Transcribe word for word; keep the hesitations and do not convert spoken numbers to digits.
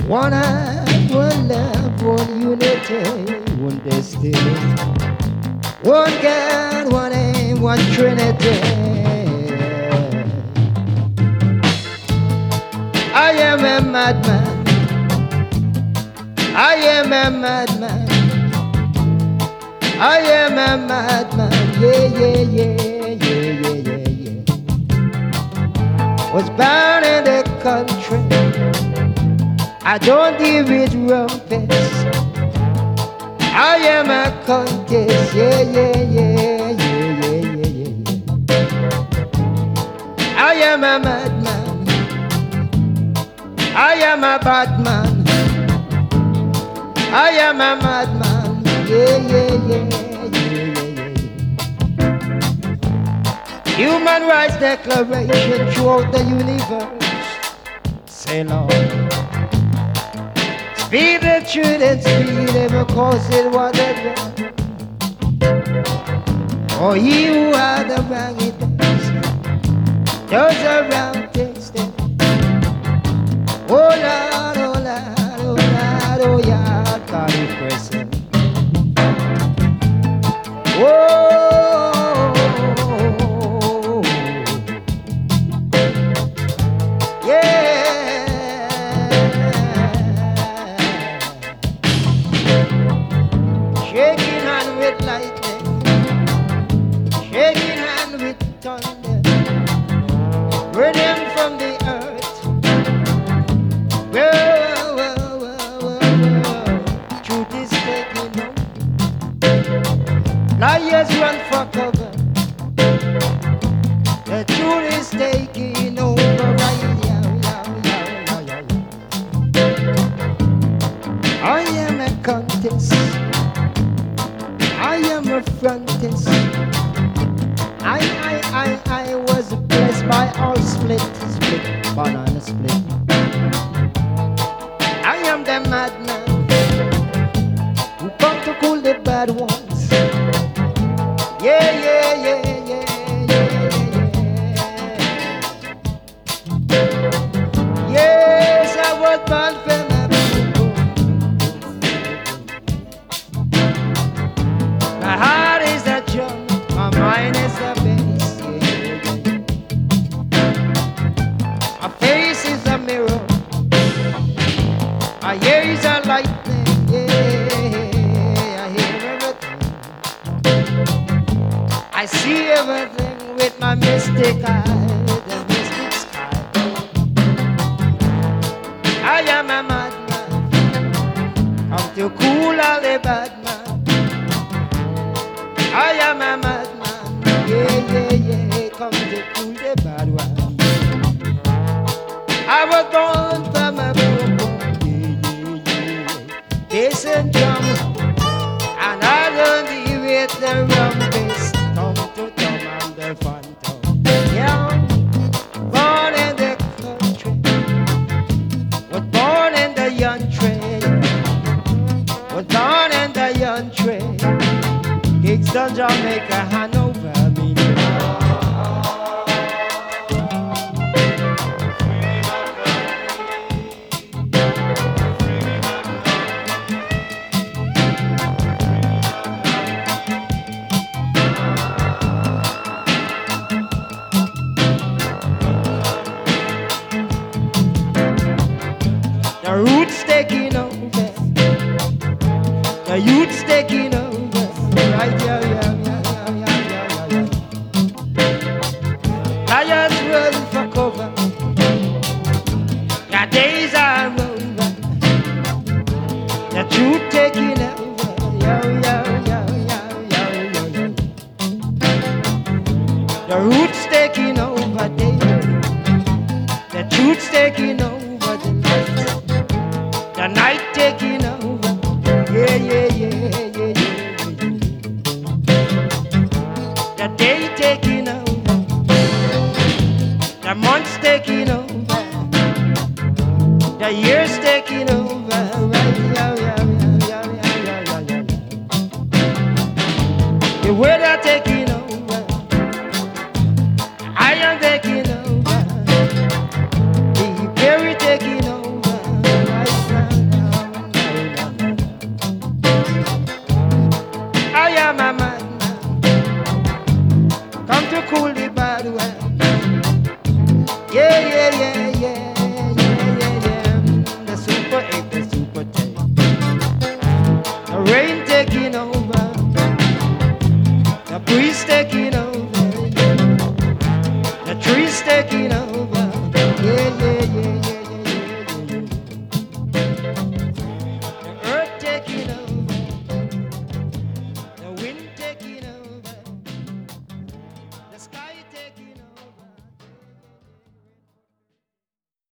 One heart, one love, one unity, one destiny. One God, one aim, one Trinity. I am a madman. I am a madman. I am a madman. Yeah, yeah, yeah, yeah, yeah, yeah, yeah. Was born in the country. I don't deal with rumpets. I am a contest. Yeah, yeah, yeah, yeah, yeah, yeah, yeah. I am a madman. I am a bad man. I am a madman. Yeah, yeah, yeah, yeah, yeah, yeah. Human Rights Declaration throughout the universe. Say Lord. Speak the truth and speak ever cause it what it was. For he who had the wrong it does. Does the wrong things then. Oh Lord, oh Lord, oh Lord, oh yeah, God is present. Oh, yeah. Shaking hand with lightning, shaking hand with thunder, rhythm from the earth. Whoa, whoa, whoa, whoa, whoa. Truth is taking over. Liars run for cover. The truth is taking over. Right, yeah, yeah, yeah, yeah, yeah. I am a contest. I am a frontist. I, I, I, I was blessed by all split, split, banana split. I am the madman who come to cool the bad ones. Yeah, yeah, yeah, yeah, yeah, yeah. Yes, I was born for my people. My heart is a drum, my mind is a bass, yeah. My face is a mirror, my ears are lightning, yeah. I hear everything, I see everything with my mystic eye, the mystic sky. I am a madman, I'm too cool all the bad man. I am a madman, yeah, yeah, yeah, come to cool the bad one. I was born from a broken, yeah, yeah, yeah, bass and drum, and I learned to with the rum bass, thumb to thumb and the phantom. Yeah, born in the country, was born in the country, was born in the country. Kingston, Jamaica, Hanover, me. The roots taking over, the youth's taking over. Right, yeah, yeah, yeah, yeah, yeah, yeah, yeah. Lions run for cover. Your days are over. The truth taking over. Yeah, yeah, yeah, yeah, yeah, yeah, yeah. The roots taking over, David. The truth's taking over the night. The night taking over. Yeah, yeah, yeah, yeah, yeah. The day taking over, the months taking over, the years taking over, right, yeah, yeah, yeah, yeah, yeah, yeah, yeah, yeah. The weather taking over, I am taking over, the Perry taking over, right now. cool the bad weather. Yeah, yeah, yeah, yeah, yeah, yeah, yeah. The super eight, the super ten. The rain taking over, the breeze taking over.